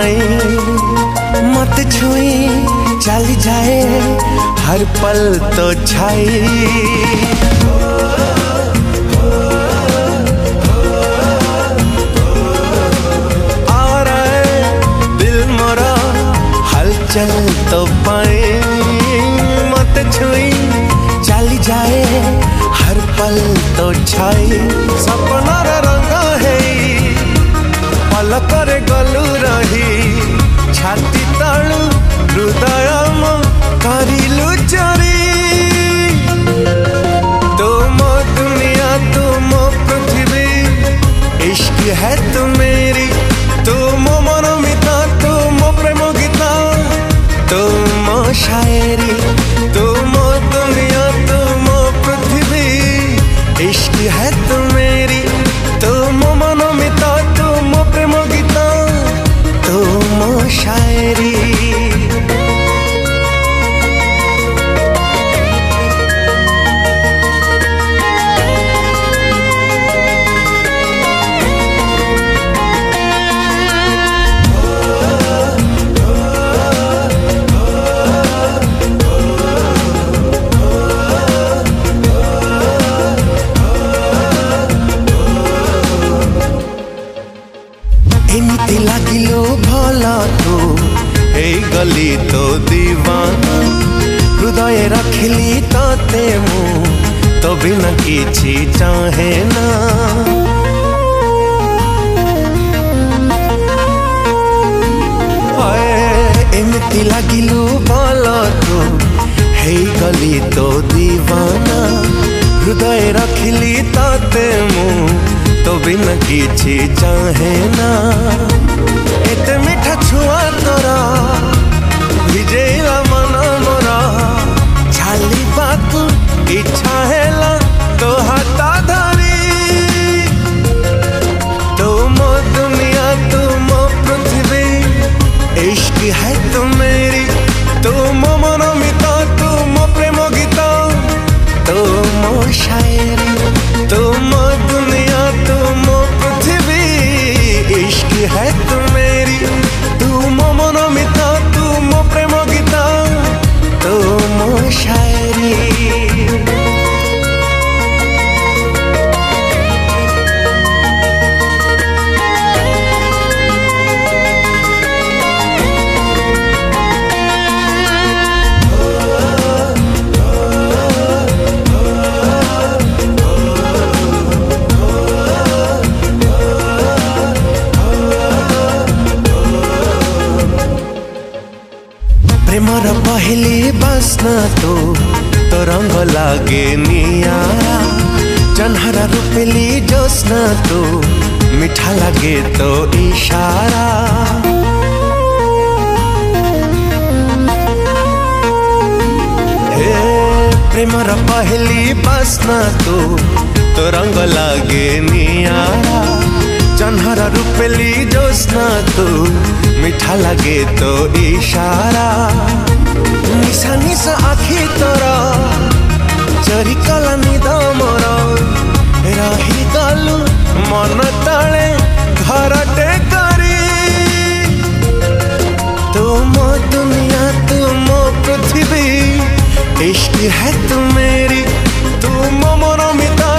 पाई मत छुई चल जाए हर पल तो छाई। आ रहे दिल मोरा हलचल तो पाए मत छुई चल जाए हर पल तो छाई। सपना रंग है पलकर गलु रही छाती तलु हृदय करिलु चोरी। तुम दुनिया तुम पृथ्वी इश्क है तू मेरी, तुम मनोमिता तुम प्रेम गीता तुम शायरी। तुम दुनिया तुम पृथ्वी इश्क है तू मेरी, तुम मनोमिता तुम प्रेम गीता तुम शायरी। एमिति लागिलो भला तू ए गली तो दीवाना, हृदय रखिली ताते मु तो बिना किछि चाहे ना। एमिति लागिलो भला तू हे गली तो दीवाना, हृदय रखिली ताते मु तो बिना किछि चाहे ना। एते मीठा छुआ तोरा भिजेला मन मोरा, छाली बात इच्छा हेला तो हाथा धरी। तुम दुनिया तुम पृथ्वी इश्क है तू मेरी, तुम मनोमिता तुम प्रेम गीता तुम शायरी। तुम दुनिया तुम पृथ्वी इश्क है तू मेरी, तुम मनोमिता तुम प्रेम गीता तुम शायरी। प्रेमर पहली बासना तो रंग लागे नियारा, जन्हरा रूपेली जोस्ना तो मीठा लागे तो इशारा। प्रेमर पहली बासना तो रंग लागे नियारा, जन्हरा रूपेली जोस्ना तो मीठा लगे तो इशारा। निशा निशा आखि तोरा चोरी कला निद मोर, रही गलु मन तले घरटे करी। तुम दुनिया तुम पृथ्वी इश्क है तू मेरी, तुम मनोमिता